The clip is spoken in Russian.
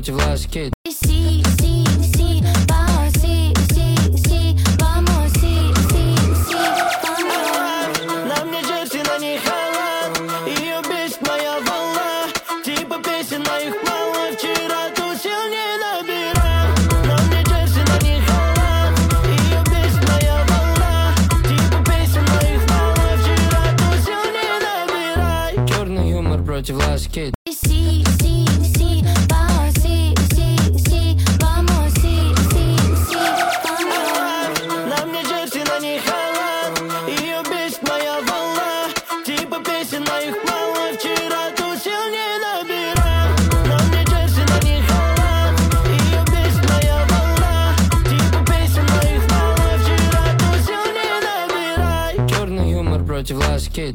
против ласки. На мне джерси, на ней халат. Ее бесит моя волна. Типа песен моих мало. Вчера тусил, не набирал. На мне джерси, на ней халат. Ее бесит моя волна. Типа песен моих мало. Вчера тусил, не набирай. Черный юмор против ласки. На мне джерси, на ней халат. Ее бесит моя волна. Типа песен моих мало. Вчера тусил, не набирал. На мне джерси, на ней халат. Ее бесит моя волна. Типа песен моих мало. Вчера тусил, не набирай. Черный юмор против ласки.